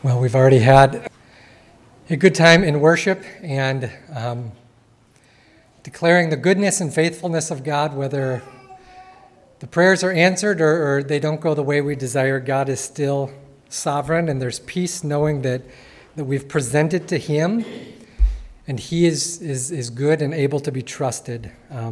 Well, we've already had a good time in worship and declaring the goodness and faithfulness of God, whether the prayers are answered or they don't go the way we desire. God is still sovereign, and there's peace knowing that we've presented to Him, and He is good and able to be trusted.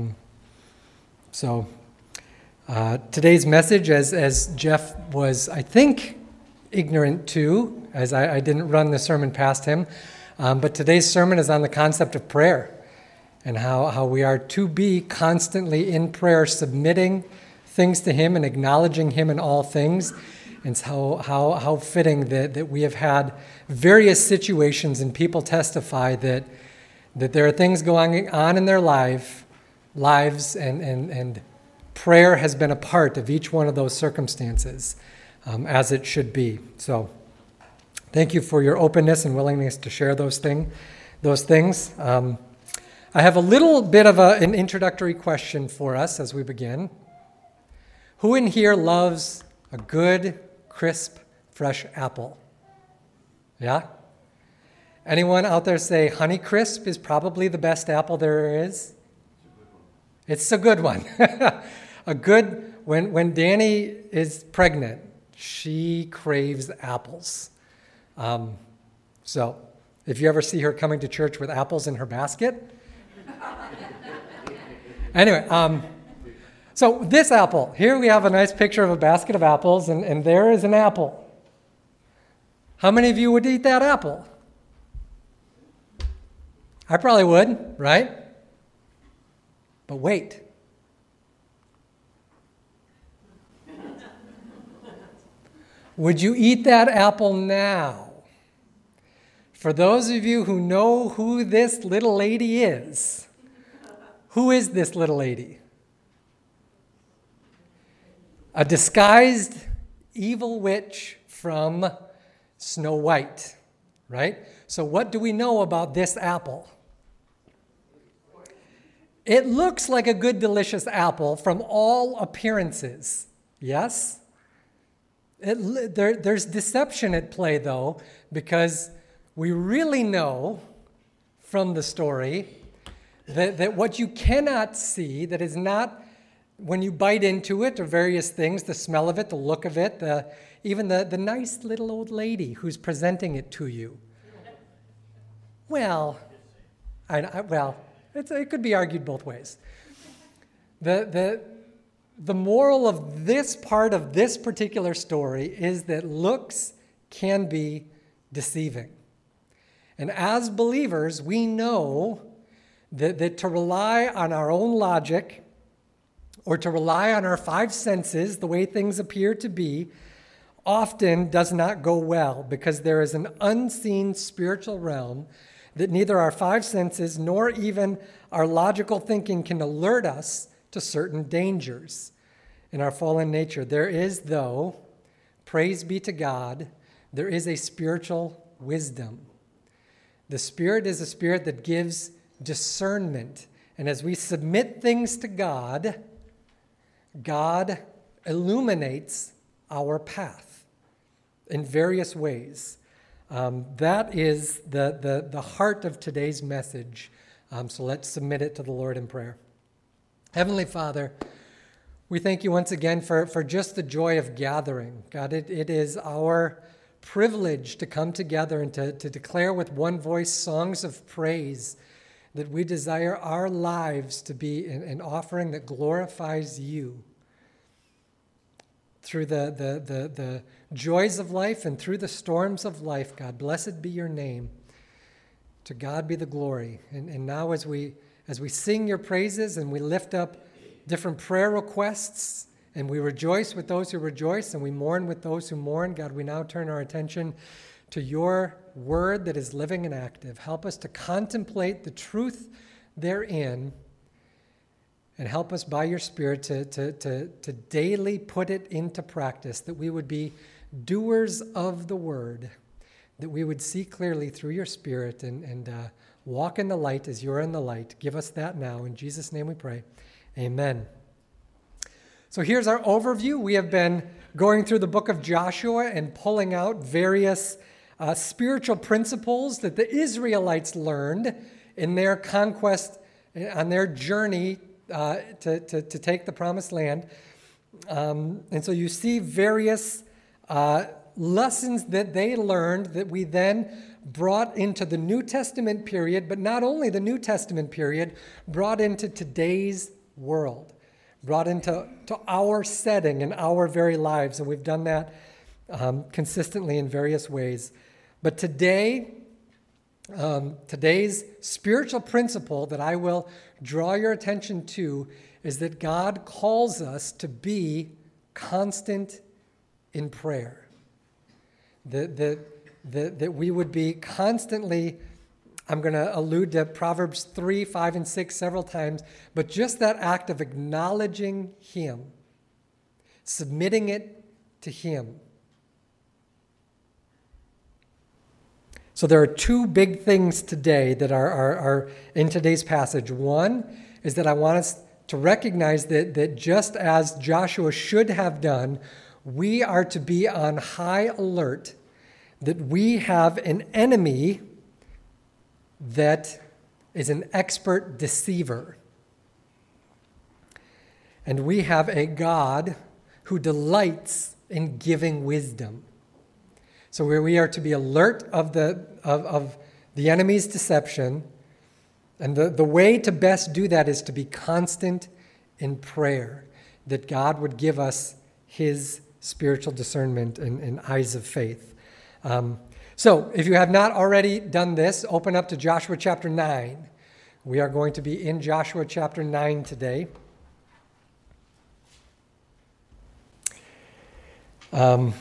Today's message, as Jeff was, I think, ignorant to, as I didn't run the sermon past him, but today's sermon is on the concept of prayer and how we are to be constantly in prayer, submitting things to Him and acknowledging Him in all things. And how fitting that we have had various situations and people testify that there are things going on in their lives and prayer has been a part of each one of those circumstances, as it should be. So thank you for your openness and willingness to share those things. I have a little bit of an introductory question for us as we begin. Who in here loves a good, crisp, fresh apple? Yeah? Anyone out there say Honeycrisp is probably the best apple there is? It's a good one. When Danny is pregnant, she craves apples. So if you ever see her coming to church with apples in her basket. Anyway, so this apple, here we have a nice picture of a basket of apples, and there is an apple. How many of you would eat that apple? I probably would, right? But wait. Would you eat that apple now? For those of you who know who this little lady is, who is this little lady? A disguised evil witch from Snow White, right? So what do we know about this apple? It looks like a good, delicious apple from all appearances, yes? There's deception at play, though, because we really know from the story that what you cannot see, that is not when you bite into it or various things, the smell of it, the look of it, even the nice little old lady who's presenting it to you. Well, it could be argued both ways. The moral of this part of this particular story is that looks can be deceiving. And as believers, we know that to rely on our own logic or to rely on our five senses, the way things appear to be, often does not go well, because there is an unseen spiritual realm that neither our five senses nor even our logical thinking can alert us to certain dangers in our fallen nature. There is, though, praise be to God, there is a spiritual wisdom. The Spirit is a spirit that gives discernment. And as we submit things to God, God illuminates our path in various ways. That is the heart of today's message. So let's submit it to the Lord in prayer. Heavenly Father, we thank you once again for just the joy of gathering. God, it is our privilege to come together and to declare with one voice songs of praise, that we desire our lives to be an offering that glorifies you. Through the joys of life and through the storms of life, God, blessed be your name. To God be the glory. And now as we sing your praises and we lift up different prayer requests and we rejoice with those who rejoice and we mourn with those who mourn, God, we now turn our attention to your word that is living and active. Help us to contemplate the truth therein, and help us by your Spirit to daily put it into practice, that we would be doers of the word, that we would see clearly through your Spirit and walk in the light as you're in the light. Give us that now. In Jesus' name we pray. Amen. So here's our overview. We have been going through the book of Joshua and pulling out various spiritual principles that the Israelites learned in their conquest, on their journey to take the promised land. And so you see various lessons that they learned that we then brought into the New Testament period, but not only the New Testament period, brought into today's world, brought into our setting and our very lives. And we've done that consistently in various ways. But today, today's spiritual principle that I will draw your attention to is that God calls us to be constant in prayer. That we would be constantly, I'm going to allude to Proverbs 3, 5, and 6 several times, but just that act of acknowledging Him, submitting it to Him. So there are two big things today that are in today's passage. One is that I want us to recognize that just as Joshua should have done, we are to be on high alert that we have an enemy that is an expert deceiver. And we have a God who delights in giving wisdom. So we are to be alert of the enemy's deception. And the way to best do that is to be constant in prayer, that God would give us His spiritual discernment and eyes of faith. So if you have not already done this, open up to Joshua chapter 9. We are going to be in Joshua chapter 9 today. And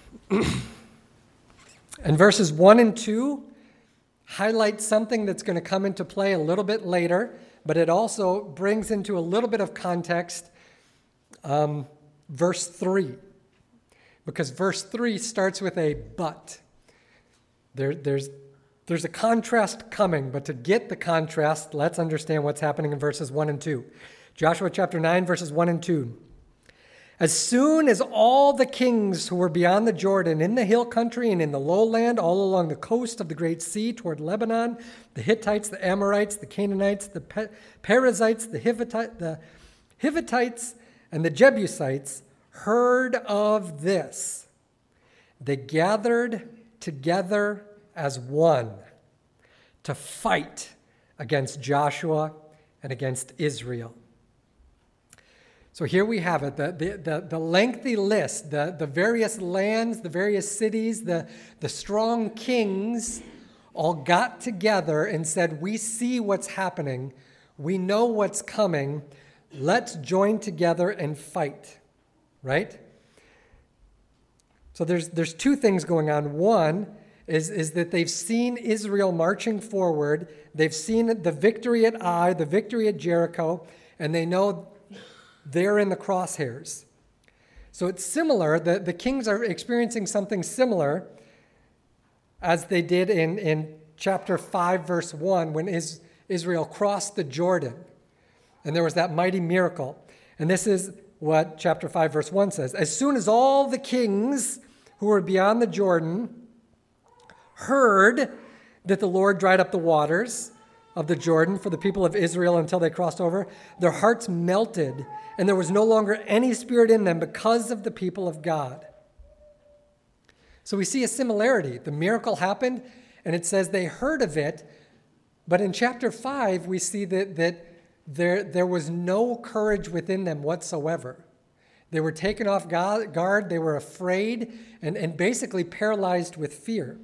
verses 1 and 2 highlight something that's going to come into play a little bit later, but it also brings into a little bit of context verse 3. Because verse 3 starts with a but. There's a contrast coming, but to get the contrast, let's understand what's happening in verses 1 and 2. Joshua chapter 9, verses 1 and 2. As soon as all the kings who were beyond the Jordan, in the hill country and in the lowland, all along the coast of the great sea toward Lebanon, the Hittites, the Amorites, the Canaanites, the Perizzites, the Hivitites, and the Jebusites heard of this, they gathered together as one to fight against Joshua and against Israel. So here we have it, the lengthy list, the various lands, the various cities, the strong kings all got together and said, we see what's happening, we know what's coming, let's join together and fight. Right? So there's two things going on. One is that they've seen Israel marching forward. They've seen the victory at Ai, the victory at Jericho, and they know they're in the crosshairs. So it's similar. The kings are experiencing something similar as they did in chapter 5, verse 1, when Israel crossed the Jordan. And there was that mighty miracle. And this is what chapter 5, verse 1 says. As soon as all the kings who were beyond the Jordan heard that the Lord dried up the waters of the Jordan for the people of Israel until they crossed over, their hearts melted, and there was no longer any spirit in them because of the people of God. So we see a similarity. The miracle happened, and it says they heard of it, but in chapter 5, we see that there was no courage within them whatsoever. They were taken off guard, they were afraid, and basically paralyzed with fear.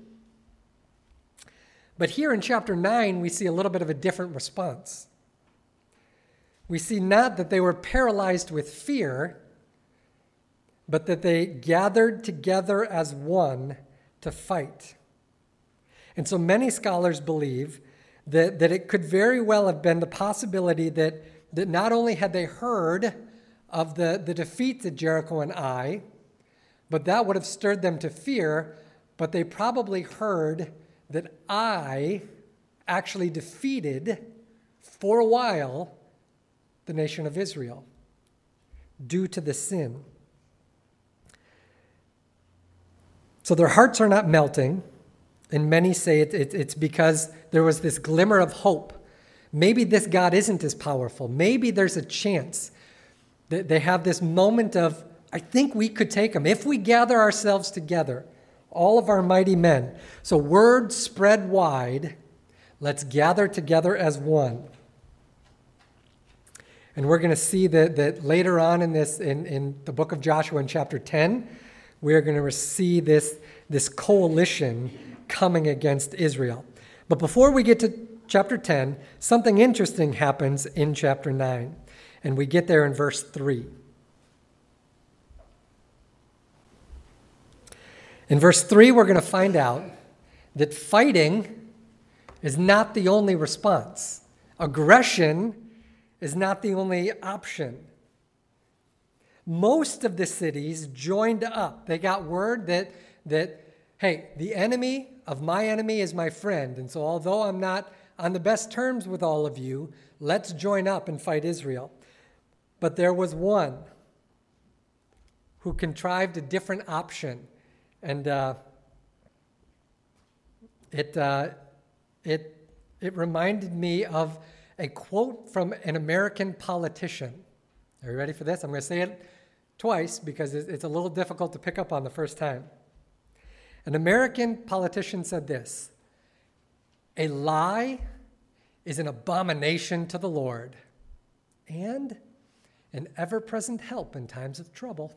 But here in chapter 9, we see a little bit of a different response. We see not that they were paralyzed with fear, but that they gathered together as one to fight. And so many scholars believe that it could very well have been the possibility that not only had they heard of the defeats at Jericho and Ai, but that would have stirred them to fear, but they probably heard that Ai actually defeated, for a while, the nation of Israel due to the sin. So their hearts are not melting. And many say it's because there was this glimmer of hope. Maybe this God isn't as powerful. Maybe there's a chance that they have this moment of, I think we could take him if we gather ourselves together, all of our mighty men. So word spread wide, let's gather together as one. And we're going to see that later on in the book of Joshua in chapter 10, we're going to see this coalition coming against Israel. But before we get to chapter 10, something interesting happens in chapter 9. And we get there in verse 3. In verse 3, we're going to find out that fighting is not the only response. Aggression is not the only option. Most of the cities joined up. They got word that hey, the enemy of my enemy is my friend. And so although I'm not on the best terms with all of you, let's join up and fight Israel. But there was one who contrived a different option. And it reminded me of a quote from an American politician. Are you ready for this? I'm going to say it twice because it's a little difficult to pick up on the first time. An American politician said this: "A lie is an abomination to the Lord and an ever-present help in times of trouble."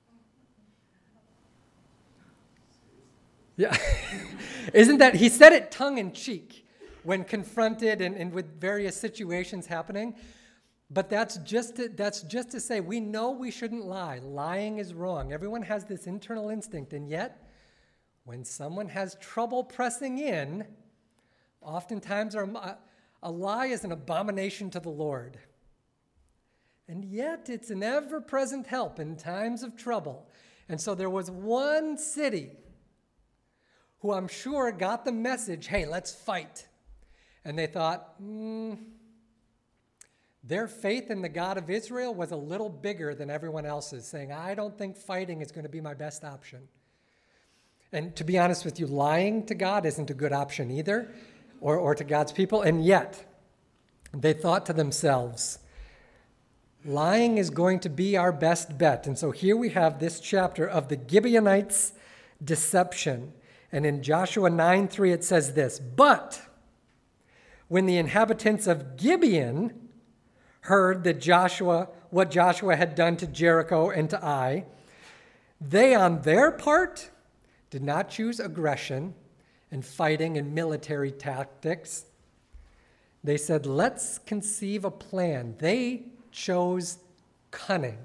Yeah. Isn't that, he said it tongue-in-cheek when confronted and with various situations happening. But that's just to say we know we shouldn't lie. Lying is wrong. Everyone has this internal instinct. And yet, when someone has trouble pressing in, oftentimes a lie is an abomination to the Lord. And yet, it's an ever-present help in times of trouble. And so there was one city who I'm sure got the message, hey, let's fight. And they thought, their faith in the God of Israel was a little bigger than everyone else's, saying, I don't think fighting is going to be my best option. And to be honest with you, lying to God isn't a good option either, or to God's people. And yet, they thought to themselves, lying is going to be our best bet. And so here we have this chapter of the Gibeonites' deception. And in Joshua 9:3 it says this: "But when the inhabitants of Gibeon heard that what Joshua had done to Jericho and to Ai, they on their part did not choose aggression and fighting and military tactics. They said, let's conceive a plan." They chose cunning.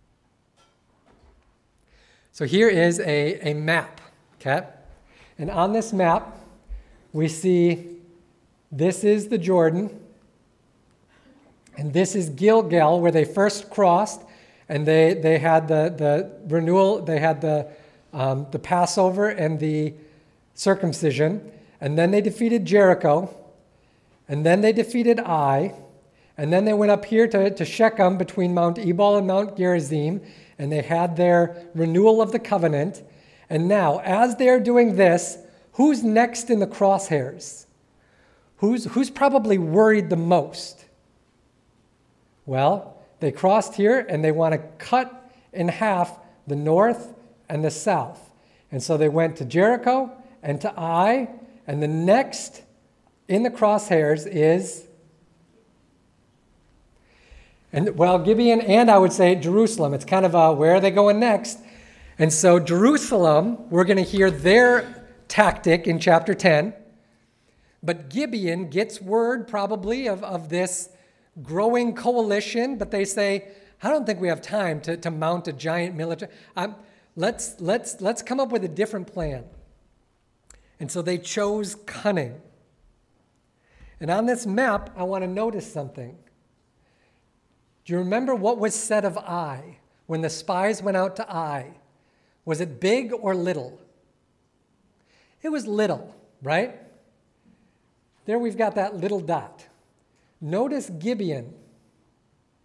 So here is a map, okay? And on this map, we see this is the Jordan, and this is Gilgal, where they first crossed, and they had the renewal, they had the Passover and the circumcision, and then they defeated Jericho, and then they defeated Ai, and then they went up here to Shechem between Mount Ebal and Mount Gerizim, and they had their renewal of the covenant. And now, as they're doing this, who's next in the crosshairs? Who's probably worried the most? Well, they crossed here, and they want to cut in half the north and the south. And so they went to Jericho and to Ai, and the next in the crosshairs is, Gibeon, and I would say Jerusalem. It's kind of where are they going next? And so Jerusalem, we're going to hear their tactic in chapter 10. But Gibeon gets word probably of this growing coalition, but they say, I don't think we have time to mount a giant military. Let's come up with a different plan. And so they chose cunning. And on this map, I want to notice something. Do you remember what was said of Ai when the spies went out to Ai? Was it big or little? It was little, right? There we've got that little dot. Notice Gibeon.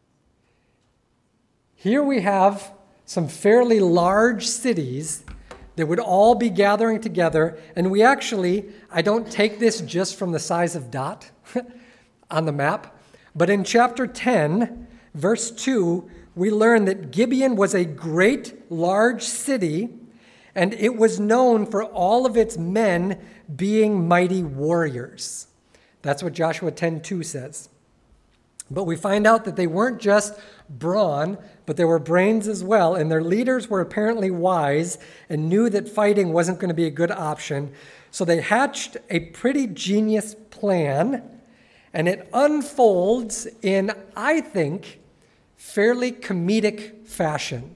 Here we have some fairly large cities They would all be gathering together. And I don't take this just from the size of dot on the map, but in chapter 10, verse 2, we learn that Gibeon was a great, large city, and it was known for all of its men being mighty warriors. That's what Joshua 10:2 says. But we find out that they weren't just brawn, but they were brains as well, and their leaders were apparently wise and knew that fighting wasn't going to be a good option. So they hatched a pretty genius plan, and it unfolds in, I think, fairly comedic fashion.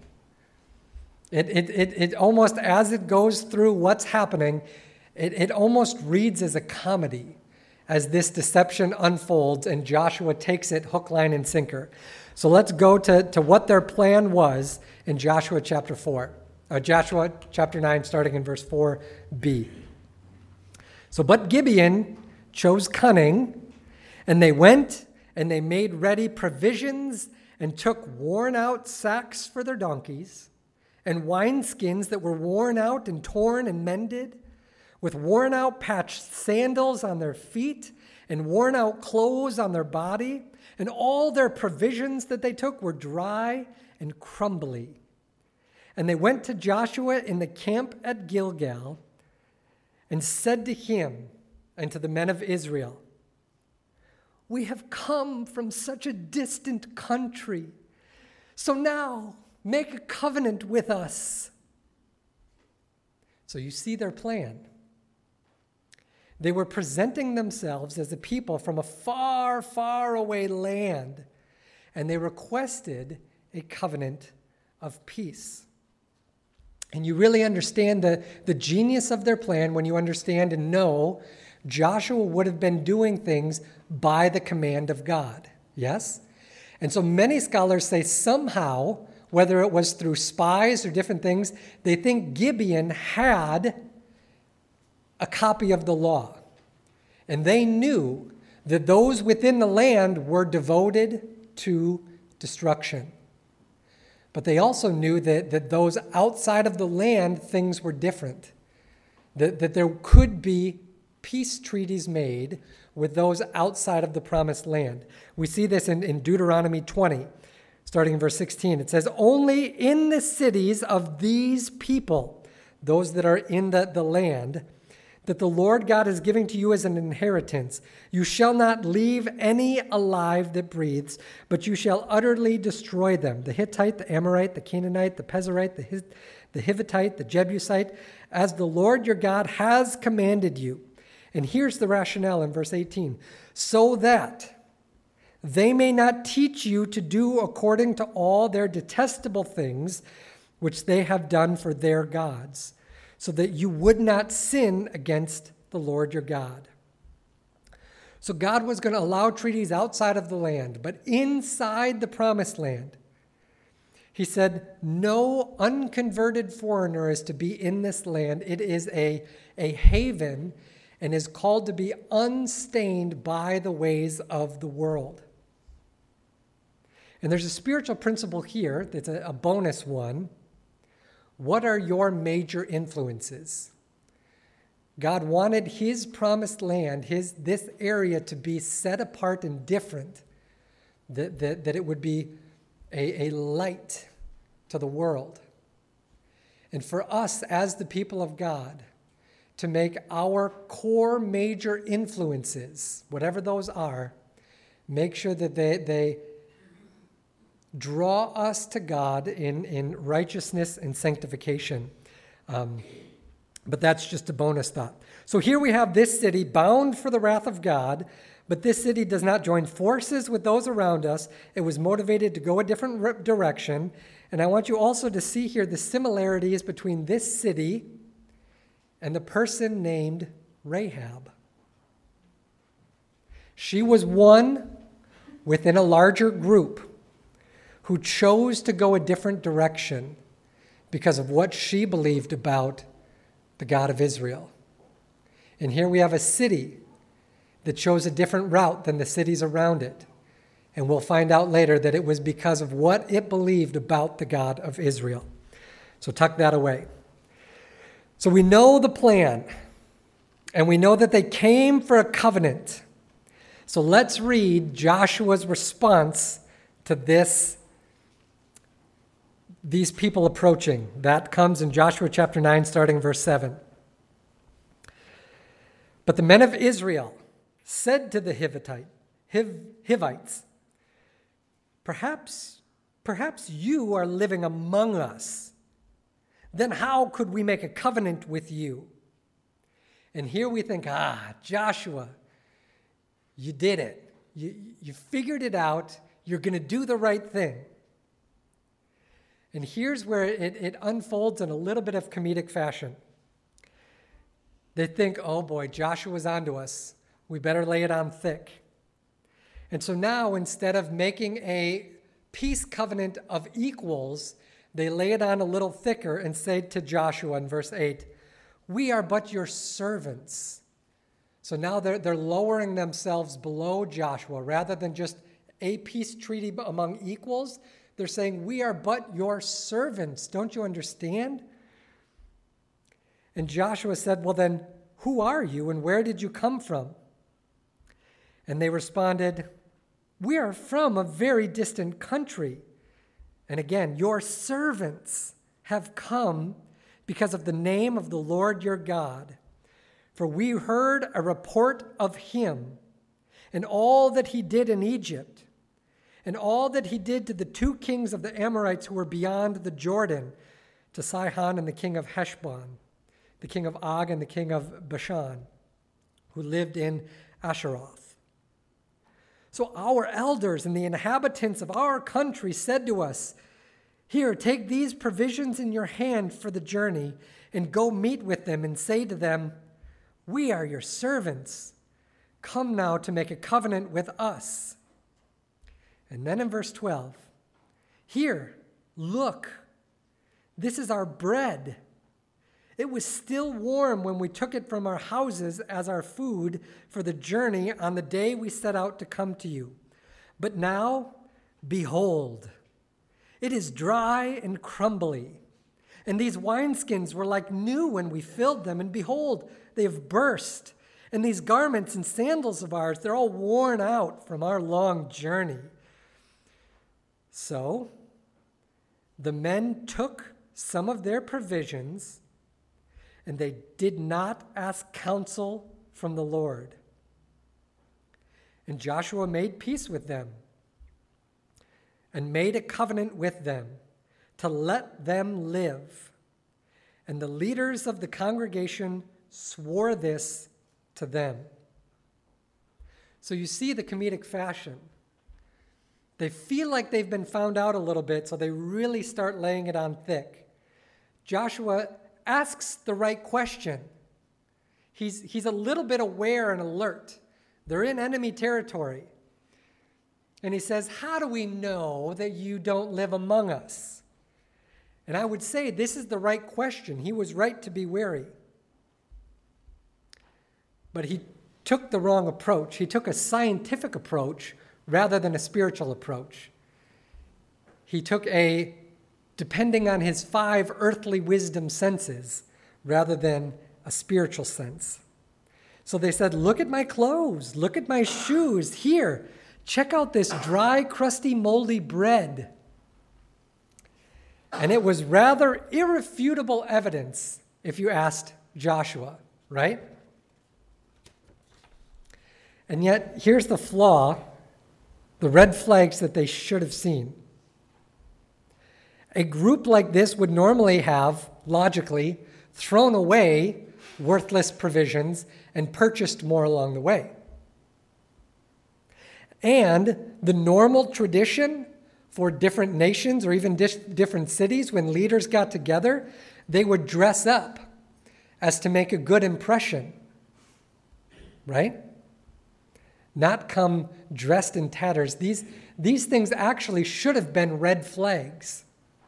It almost, as it goes through what's happening, it almost reads as a comedy as this deception unfolds and Joshua takes it hook, line, and sinker. So let's go to what their plan was in Joshua chapter 9, starting in verse 4b. So, but Gibeon chose cunning, and they went and they made ready provisions and took worn-out sacks for their donkeys and wineskins that were worn out and torn and mended, with worn-out patched sandals on their feet and worn-out clothes on their body, and all their provisions that they took were dry and crumbly. And they went to Joshua in the camp at Gilgal and said to him and to the men of Israel, "We have come from such a distant country, so now make a covenant with us." So you see their plan. They were presenting themselves as a people from a far, far away land, and they requested a covenant of peace. And you really understand the genius of their plan when you understand and know Joshua would have been doing things by the command of God. Yes? And so many scholars say somehow, whether it was through spies or different things, they think Gibeon had a copy of the law. And they knew that those within the land were devoted to destruction. But they also knew that those outside of the land, things were different. That there could be peace treaties made with those outside of the promised land. We see this in Deuteronomy 20, starting in verse 16. It says, "Only in the cities of these people," those that are in the land, "that the Lord God is giving to you as an inheritance, you shall not leave any alive that breathes, but you shall utterly destroy them, the Hittite, the Amorite, the Canaanite, the Pezerite, the Hivitite, the Jebusite, as the Lord your God has commanded you." And here's the rationale in verse 18. "So that they may not teach you to do according to all their detestable things which they have done for their gods, so that you would not sin against the Lord your God." So God was going to allow treaties outside of the land, but inside the promised land, he said, no unconverted foreigner is to be in this land. It is a haven and is called to be unstained by the ways of the world. And there's a spiritual principle here that's a bonus one. What are your major influences? God wanted his promised land, this area, to be set apart and different, that it would be a light to the world. And for us as the people of God, to make our core major influences, whatever those are, make sure that they draw us to God in righteousness and sanctification. But that's just a bonus thought. So here we have this city bound for the wrath of God, but this city does not join forces with those around us. It was motivated to go a different direction. And I want you also to see here the similarities between this city and the person named Rahab. She was one within a larger group who chose to go a different direction because of what she believed about the God of Israel. And here we have a city that chose a different route than the cities around it. And we'll find out later that it was because of what it believed about the God of Israel. So tuck that away. So we know the plan, and we know that they came for a covenant. So let's read Joshua's response to these people approaching. That comes in Joshua chapter 9, starting verse 7. But the men of Israel said to the Hivites, Perhaps you are living among us. Then how could we make a covenant with you? And here we think, Joshua, you did it. You figured it out. You're going to do the right thing. And here's where it unfolds in a little bit of comedic fashion. They think, oh boy, Joshua's onto us. We better lay it on thick. And so now, instead of making a peace covenant of equals, they lay it on a little thicker and say to Joshua in verse 8, we are but your servants. So now they're lowering themselves below Joshua. Rather than just a peace treaty among equals, they're saying, we are but your servants. Don't you understand? And Joshua said, well then, who are you and where did you come from? And they responded, we are from a very distant country. And again, your servants have come because of the name of the Lord your God. For we heard a report of him and all that he did in Egypt and all that he did to the two kings of the Amorites who were beyond the Jordan, to Sihon and the king of Heshbon, the king of Og and the king of Bashan, who lived in Asheroth. So our elders and the inhabitants of our country said to us, here, take these provisions in your hand for the journey and go meet with them and say to them, we are your servants. Come now to make a covenant with us. And then in verse 12, here, look, this is our bread. It was still warm when we took it from our houses as our food for the journey on the day we set out to come to you. But now, behold, it is dry and crumbly. And these wineskins were like new when we filled them, and behold, they have burst. And these garments and sandals of ours, they're all worn out from our long journey. So the men took some of their provisions, and they did not ask counsel from the Lord. And Joshua made peace with them and made a covenant with them to let them live. And the leaders of the congregation swore this to them. So you see the comedic fashion. They feel like they've been found out a little bit, so they really start laying it on thick. Joshua asks the right question. He's a little bit aware and alert. They're in enemy territory. And he says, how do we know that you don't live among us? And I would say this is the right question. He was right to be wary. But he took the wrong approach. He took a scientific approach rather than a spiritual approach. He took depending on his 5 earthly wisdom senses rather than a spiritual sense. So they said, look at my clothes, look at my shoes. Here, check out this dry, crusty, moldy bread. And it was rather irrefutable evidence if you asked Joshua, right? And yet, here's the flaw, the red flags that they should have seen. A group like this would normally have, logically, thrown away worthless provisions and purchased more along the way. And the normal tradition for different nations or even different cities, when leaders got together, they would dress up as to make a good impression, right? Not come dressed in tatters. These things actually should have been red flags.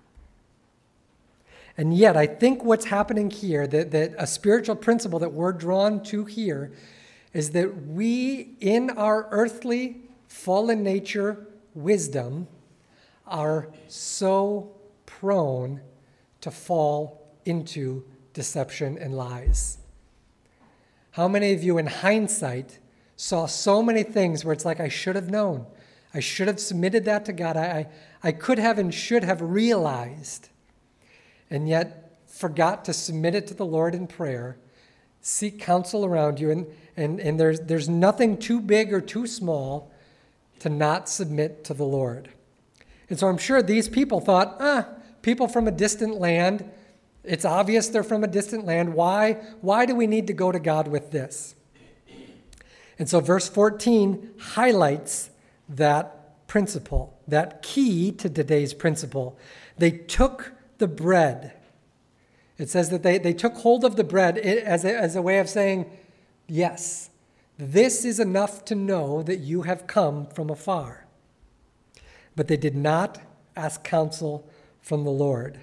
And yet, I think what's happening here, that a spiritual principle that we're drawn to here, is that we, in our earthly, fallen nature wisdom, are so prone to fall into deception and lies? How many of you in hindsight saw so many things where it's like, I should have known. I should have submitted that to God. I could have and should have realized, and yet forgot to submit it to the Lord in prayer. Seek counsel around you, and there's nothing too big or too small to not submit to the Lord. And so I'm sure these people thought, people from a distant land, it's obvious they're from a distant land. Why do we need to go to God with this? And so verse 14 highlights that principle, that key to today's principle. They took the bread. It says that they took hold of the bread as a way of saying, yes, this is enough to know that you have come from afar. But they did not ask counsel from the Lord.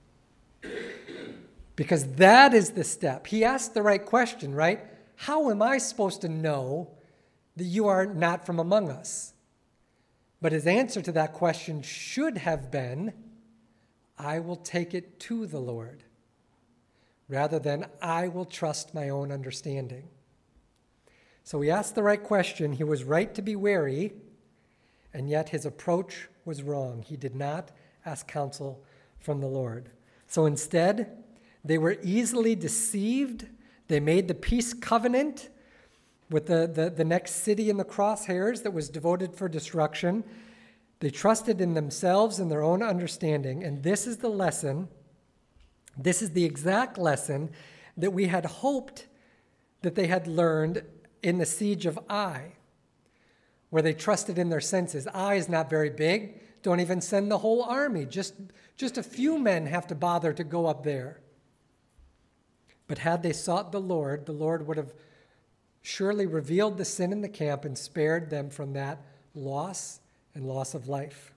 Because that is the step. He asked the right question, right? How am I supposed to know that you are not from among us? But his answer to that question should have been, I will take it to the Lord, rather than I will trust my own understanding. So he asked the right question. He was right to be wary, and yet his approach was wrong. He did not ask counsel from the Lord. So instead, they were easily deceived. They made the peace covenant with the next city in the crosshairs that was devoted for destruction. They trusted in themselves and their own understanding. And this is the lesson, this is the exact lesson that we had hoped that they had learned in the siege of Ai, where they trusted in their senses. Ai is not very big. Don't even send the whole army. Just a few men have to bother to go up there. But had they sought the Lord would have surely revealed the sin in the camp and spared them from that loss and loss of life.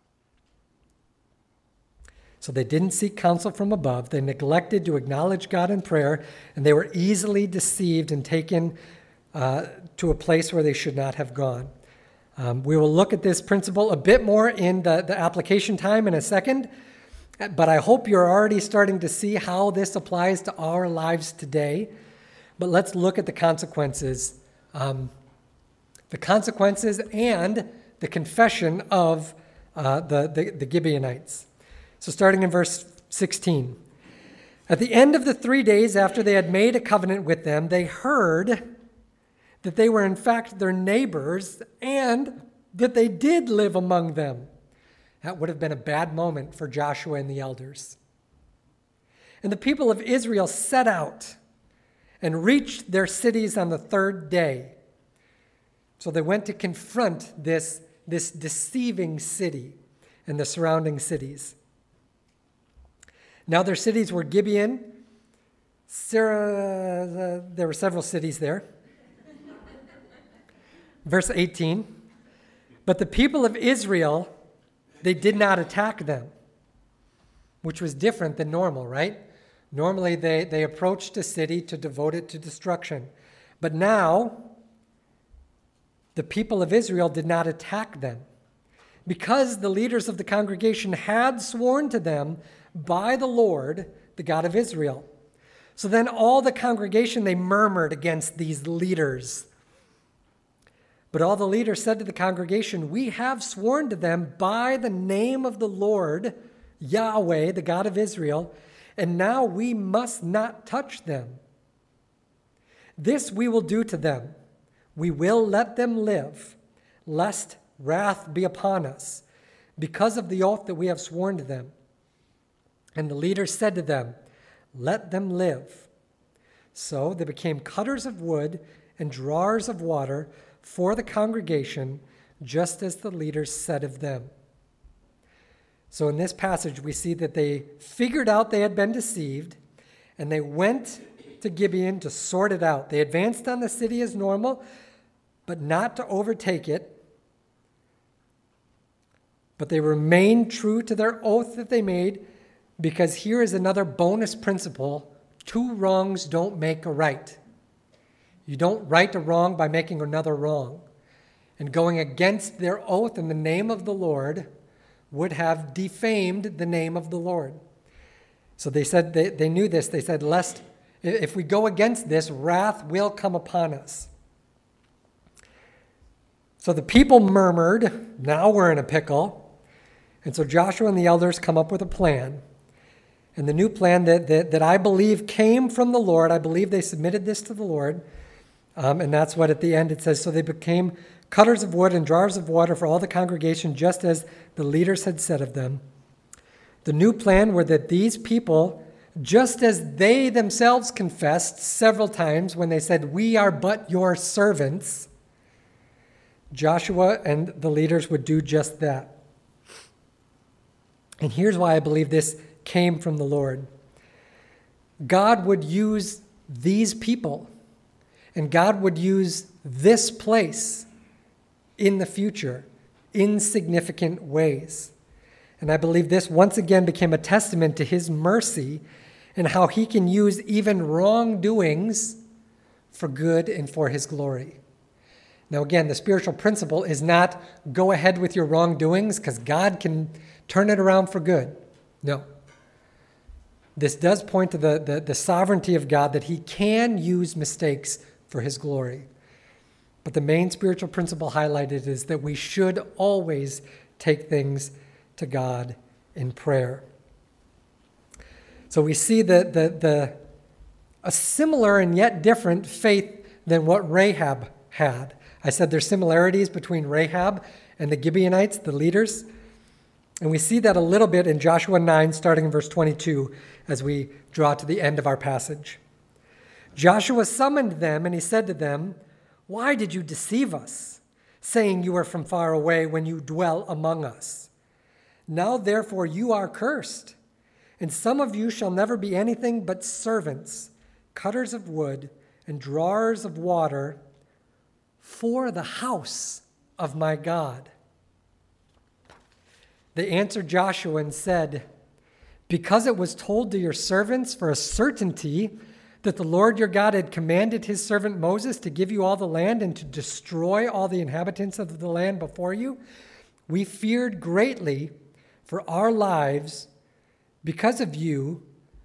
So they didn't seek counsel from above. They neglected to acknowledge God in prayer, and they were easily deceived and taken to a place where they should not have gone. We will look at this principle a bit more in the application time in a second, but I hope you're already starting to see how this applies to our lives today. But let's look at the consequences. The consequences and the confession of the Gibeonites. So starting in verse 16. At the end of the 3 days after they had made a covenant with them, they heard that they were in fact their neighbors and that they did live among them. That would have been a bad moment for Joshua and the elders. And the people of Israel set out and reached their cities on the 3rd day. So they went to confront this deceiving city and the surrounding cities. Now their cities were Gibeon, there were several cities there. Verse 18, but the people of Israel, they did not attack them, which was different than normal, right? Normally they approached a city to devote it to destruction. But now, the people of Israel did not attack them because the leaders of the congregation had sworn to them by the Lord, the God of Israel. So then all the congregation, they murmured against these leaders. But all the leaders said to the congregation, we have sworn to them by the name of the Lord, Yahweh, the God of Israel, and now we must not touch them. This we will do to them. We will let them live, lest wrath be upon us, because of the oath that we have sworn to them. And the leaders said to them, let them live. So they became cutters of wood and drawers of water for the congregation, just as the leaders said of them. So in this passage, we see that they figured out they had been deceived, and they went to Gibeon to sort it out. They advanced on the city as normal, but not to overtake it. But they remained true to their oath that they made, because here is another bonus principle. 2 wrongs don't make a right. You don't right a wrong by making another wrong. And going against their oath in the name of the Lord would have defamed the name of the Lord. So they said, they knew this. They said, lest if we go against this, wrath will come upon us. So the people murmured, now we're in a pickle. And so Joshua and the elders come up with a plan. And the new plan that I believe came from the Lord, I believe they submitted this to the Lord. And that's what at the end it says, so they became cutters of wood and drawers of water for all the congregation, just as the leaders had said of them. The new plan were that these people, just as they themselves confessed several times when they said, we are but your servants, Joshua and the leaders would do just that. And here's why I believe this came from the Lord. God would use these people, and God would use this place in the future in significant ways. And I believe this once again became a testament to his mercy and how he can use even wrongdoings for good and for his glory. Now again, the spiritual principle is not go ahead with your wrongdoings because God can turn it around for good. No. This does point to the sovereignty of God, that he can use mistakes for his glory. But the main spiritual principle highlighted is that we should always take things to God in prayer. So we see a similar and yet different faith than what Rahab had. I said there's similarities between Rahab and the Gibeonites, the leaders. And we see that a little bit in Joshua 9, starting in verse 22, as we draw to the end of our passage. Joshua summoned them, and he said to them, why did you deceive us, saying you are from far away when you dwell among us? Now, therefore, you are cursed, and some of you shall never be anything but servants, cutters of wood, and drawers of water for the house of my God. They answered Joshua and said, because it was told to your servants for a certainty that the Lord your God had commanded his servant Moses to give you all the land and to destroy all the inhabitants of the land before you, we feared greatly for our lives because of you,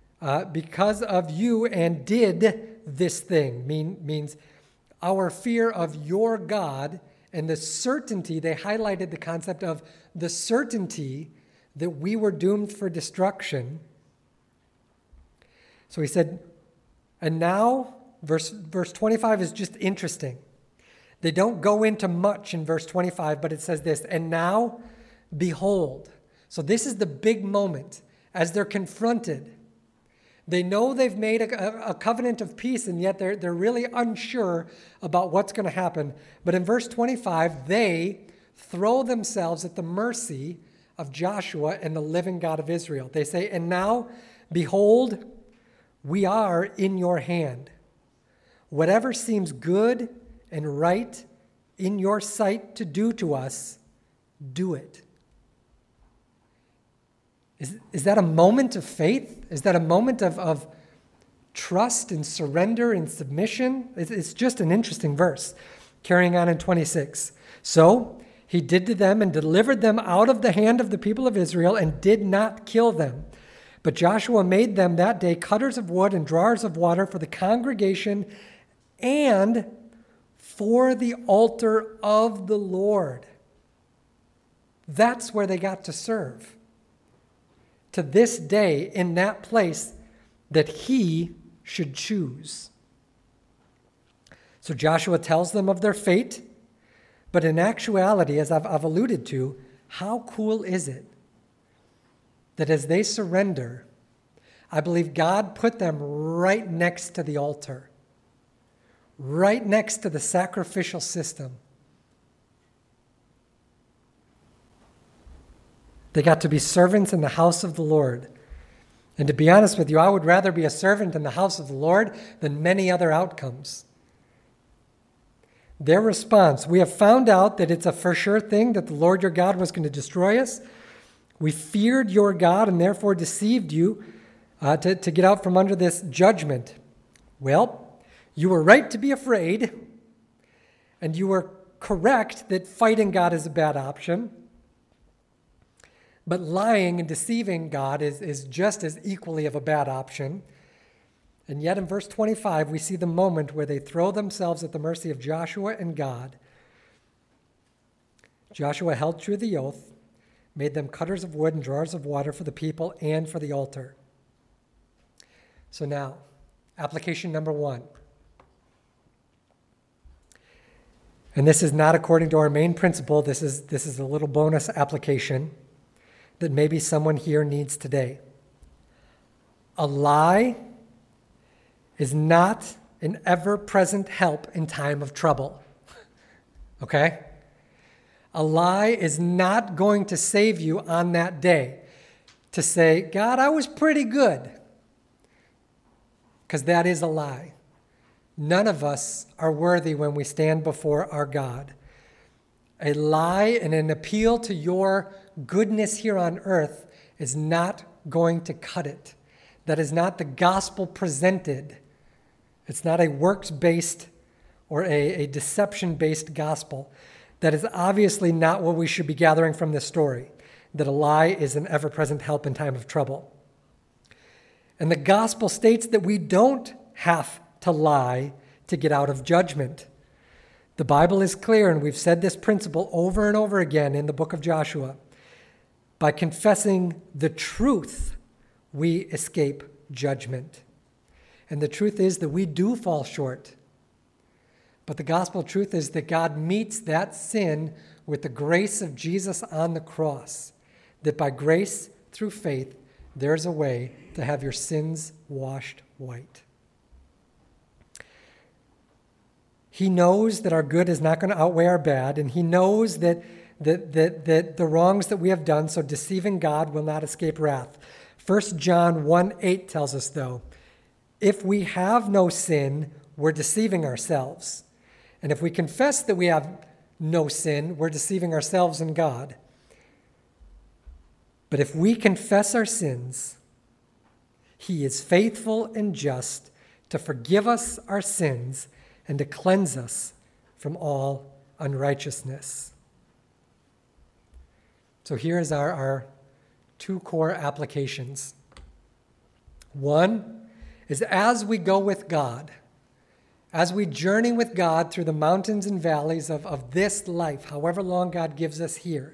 and did this thing. Means our fear of your God and the certainty. They highlighted the concept of the certainty that we were doomed for destruction. So he said, and now, verse 25 is just interesting. They don't go into much in verse 25, but it says this, and now, behold. So this is the big moment as they're confronted. They know they've made a covenant of peace, and yet they're really unsure about what's going to happen. But in verse 25, they throw themselves at the mercy of Joshua and the living God of Israel. They say, and now, behold, we are in your hand. Whatever seems good and right in your sight to do to us, do it. Is that a moment of faith? Is that a moment of trust and surrender and submission? It's just an interesting verse. Carrying on in 26. So he did to them and delivered them out of the hand of the people of Israel and did not kill them. But Joshua made them that day cutters of wood and drawers of water for the congregation and for the altar of the Lord. That's where they got to serve. To this day, in that place that he should choose. So Joshua tells them of their fate, but in actuality, as I've alluded to, how cool is it that as they surrender, I believe God put them right next to the altar, right next to the sacrificial system. They got to be servants in the house of the Lord. And to be honest with you, I would rather be a servant in the house of the Lord than many other outcomes. Their response, we have found out that it's a for sure thing that the Lord your God was going to destroy us. We feared your God and therefore deceived you to get out from under this judgment. Well, you were right to be afraid, and you were correct that fighting God is a bad option. But lying and deceiving God is just as equally of a bad option. And yet in verse 25, we see the moment where they throw themselves at the mercy of Joshua and God. Joshua held true to the oath, made them cutters of wood and drawers of water for the people and for the altar. So now, application number 1. And this is not according to our main principle. This is a little bonus application that maybe someone here needs today. A lie is not an ever-present help in time of trouble. Okay? A lie is not going to save you on that day to say, God, I was pretty good. Because that is a lie. None of us are worthy when we stand before our God. A lie and an appeal to your goodness here on earth is not going to cut it. That is not the gospel presented. It's not a works-based or a deception-based gospel. That is obviously not what we should be gathering from this story, that a lie is an ever-present help in time of trouble. And the gospel states that we don't have to lie to get out of judgment. The Bible is clear, and we've said this principle over and over again in the book of Joshua. By confessing the truth, we escape judgment. And the truth is that we do fall short. But the gospel truth is that God meets that sin with the grace of Jesus on the cross. That by grace, through faith, there's a way to have your sins washed white. He knows that our good is not going to outweigh our bad, and he knows that the wrongs that we have done, so deceiving God will not escape wrath. 1 John 1:8 tells us, though, if we have no sin, we're deceiving ourselves. And if we confess that we have no sin, we're deceiving ourselves and God. But if we confess our sins, he is faithful and just to forgive us our sins and to cleanse us from all unrighteousness. So here is our 2 core applications. One is as we go with God, as we journey with God through the mountains and valleys of this life, however long God gives us here,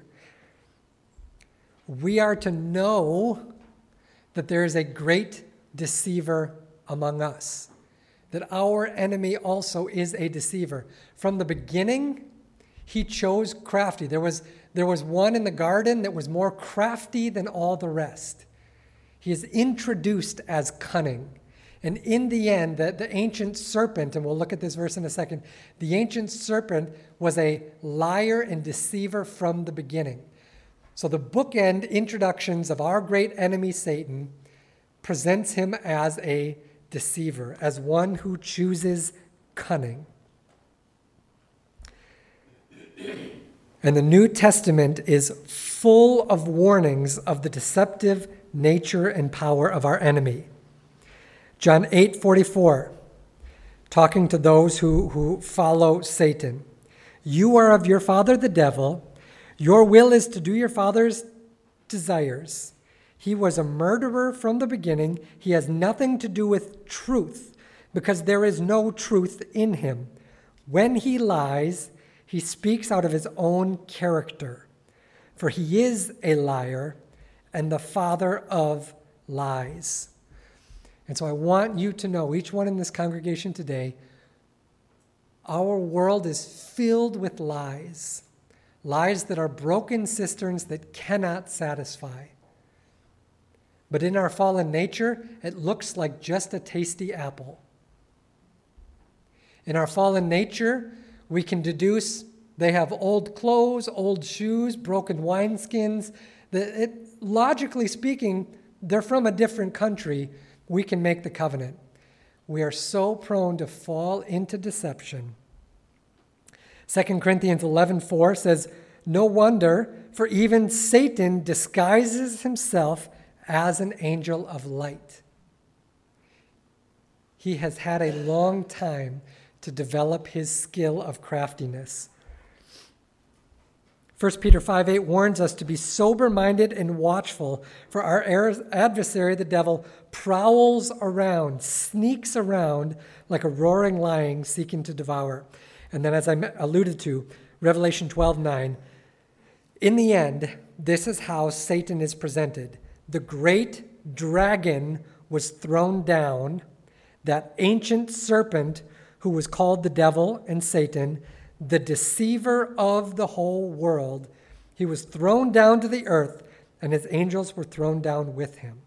we are to know that there is a great deceiver among us, that our enemy also is a deceiver. From the beginning, he chose crafty. There was one in the garden that was more crafty than all the rest. He is introduced as cunning. And in the end, the ancient serpent, and we'll look at this verse in a second, the ancient serpent was a liar and deceiver from the beginning. So the bookend introductions of our great enemy, Satan, presents him as a deceiver, as one who chooses cunning. And the New Testament is full of warnings of the deceptive nature and power of our enemy. John 8:44, talking to those who follow Satan. You are of your father the devil. Your will is to do your father's desires. He was a murderer from the beginning. He has nothing to do with truth because there is no truth in him. When he lies, he speaks out of his own character, for he is a liar and the father of lies. And so I want you to know, each one in this congregation today, our world is filled with lies. Lies that are broken cisterns that cannot satisfy. But in our fallen nature, it looks like just a tasty apple. In our fallen nature, we can deduce they have old clothes, old shoes, broken wineskins. Logically speaking, they're from a different country. We can make the covenant. We are so prone to fall into deception. 2 Corinthians 11:4 says, no wonder, for even Satan disguises himself as an angel of light. He has had a long time to develop his skill of craftiness. 1 Peter 5:8 warns us to be sober-minded and watchful, for our adversary, the devil, prowls around, sneaks around like a roaring lion seeking to devour. And then, as I alluded to, Revelation 12:9, in the end, this is how Satan is presented. The great dragon was thrown down, that ancient serpent who was called the devil and Satan, the deceiver of the whole world. He was thrown down to the earth, and his angels were thrown down with him.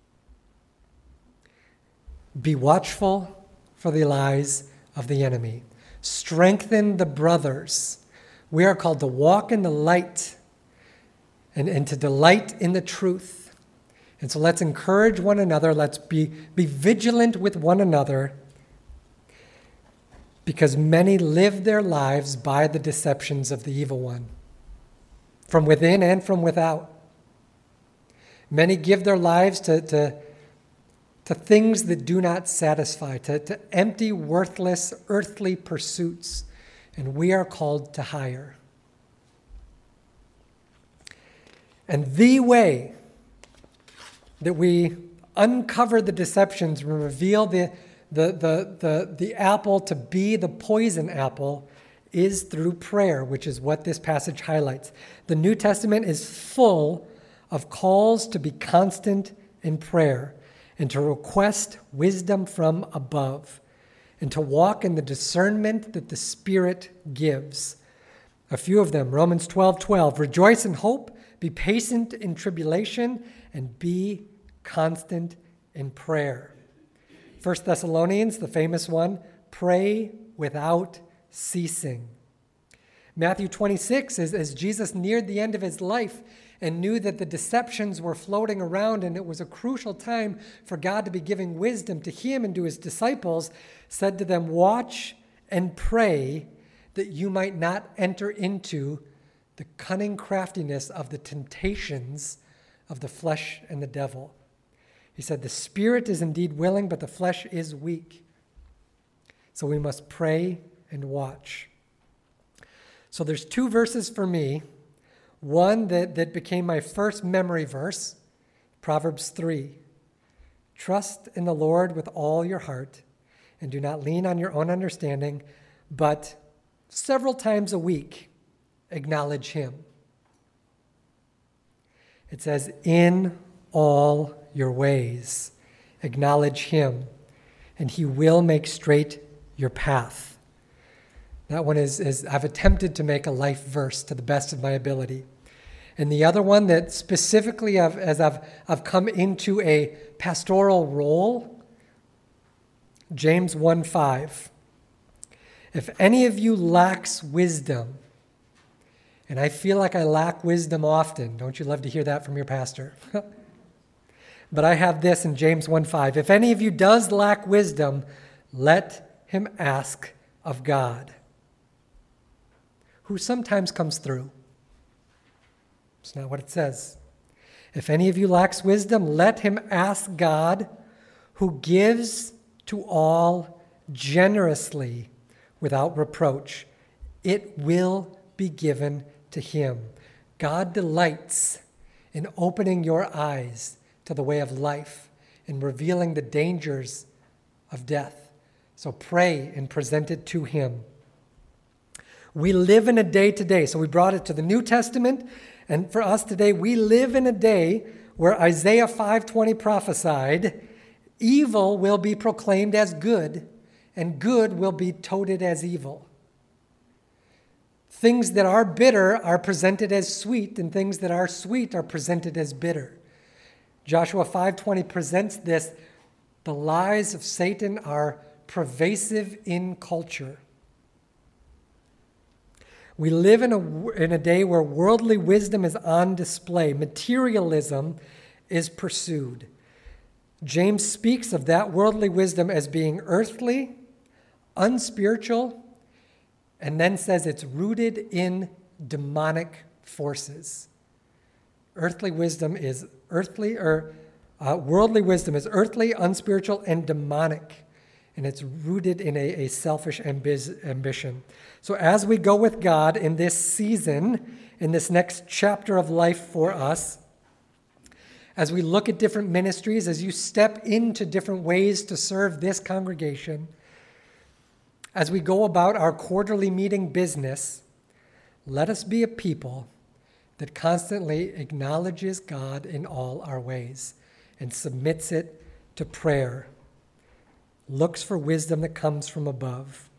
Be watchful for the lies of the enemy. Strengthen the brothers. We are called to walk in the light and to delight in the truth. And so let's encourage one another. Let's be vigilant with one another, because many live their lives by the deceptions of the evil one, from within and from without. Many give their lives to things that do not satisfy, to empty, worthless, earthly pursuits, and we are called to higher. And the way that we uncover the deceptions and reveal the apple to be the poison apple is through prayer, which is what this passage highlights. The New Testament is full of calls to be constant in prayer and to request wisdom from above and to walk in the discernment that the Spirit gives. A few of them, Romans 12:12, rejoice in hope, be patient in tribulation, and be constant in prayer. 1 Thessalonians, the famous one, pray without ceasing. Matthew 26, as Jesus neared the end of his life and knew that the deceptions were floating around and it was a crucial time for God to be giving wisdom to him and to his disciples, said to them, watch and pray that you might not enter into the cunning craftiness of the temptations of the flesh and the devil. He said, the spirit is indeed willing, but the flesh is weak. So we must pray and watch. So there's two verses for me. One that became my first memory verse, Proverbs 3. Trust in the Lord with all your heart, and do not lean on your own understanding, but several times a week, acknowledge him. It says, in all your ways, acknowledge him, and he will make straight your path. That one is I've attempted to make a life verse to the best of my ability. And the other one that specifically as I've come into a pastoral role, James 1:5. If any of you lacks wisdom, and I feel like I lack wisdom often, don't you love to hear that from your pastor? But I have this in James 1:5. If any of you does lack wisdom, let him ask of God, who sometimes comes through. It's not what it says. If any of you lacks wisdom, let him ask God, who gives to all generously without reproach. It will be given to him. God delights in opening your eyes to the way of life and revealing the dangers of death. So pray and present it to him. We live in a day today, so we brought it to the New Testament, and for us today, we live in a day where Isaiah 5:20 prophesied, evil will be proclaimed as good, and good will be touted as evil. Things that are bitter are presented as sweet, and things that are sweet are presented as bitter. Joshua 5:20 presents this. The lies of Satan are pervasive in culture. We live in a day where worldly wisdom is on display. Materialism is pursued. James speaks of that worldly wisdom as being earthly, unspiritual, and then says it's rooted in demonic forces. Worldly wisdom is earthly, unspiritual, and demonic. and it's rooted in a selfish ambition. So as we go with God in this season, in this next chapter of life for us, as we look at different ministries, as you step into different ways to serve this congregation, as we go about our quarterly meeting business, let us be a people that constantly acknowledges God in all our ways and submits it to prayer, looks for wisdom that comes from above.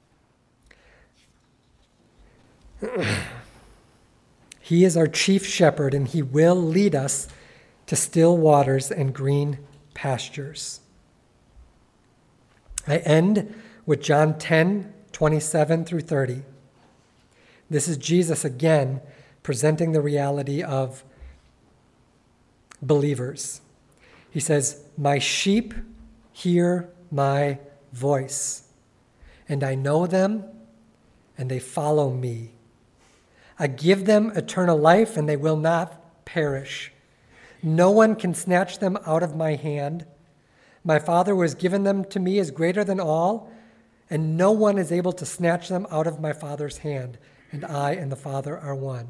He is our chief shepherd, and he will lead us to still waters and green pastures. I end with John 10:27 through 30. This is Jesus again presenting the reality of believers. He says, "My sheep hear my voice, and I know them, and they follow me. I give them eternal life, and they will not perish. No one can snatch them out of my hand. My Father who has given them to me is greater than all, and no one is able to snatch them out of my Father's hand. And I and the Father are one."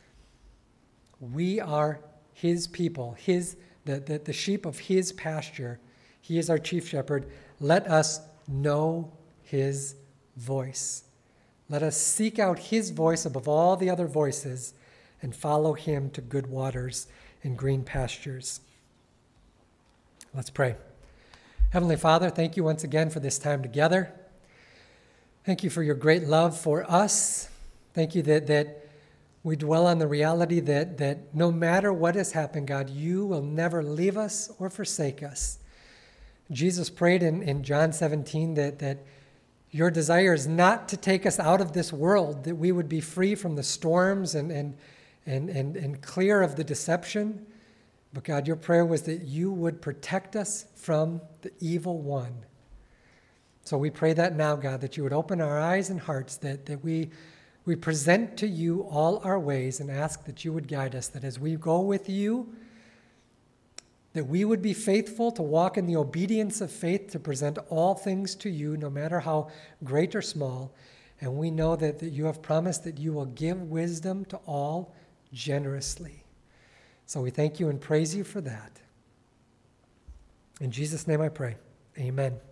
We are his people, the sheep of his pasture. He is our chief shepherd. Let us know his voice. Let us seek out his voice above all the other voices and follow him to good waters and green pastures. Let's pray. Heavenly Father, thank you once again for this time together. Thank you for your great love for us. Thank you that we dwell on the reality that no matter what has happened, God, you will never leave us or forsake us. Jesus prayed in John 17 that your desire is not to take us out of this world, that we would be free from the storms and clear of the deception. But God, your prayer was that you would protect us from the evil one. So we pray that now, God, that you would open our eyes and hearts, that we present to you all our ways and ask that you would guide us, that as we go with you, that we would be faithful to walk in the obedience of faith, to present all things to you, no matter how great or small. And we know that you have promised that you will give wisdom to all generously. So we thank you and praise you for that. In Jesus' name I pray. Amen.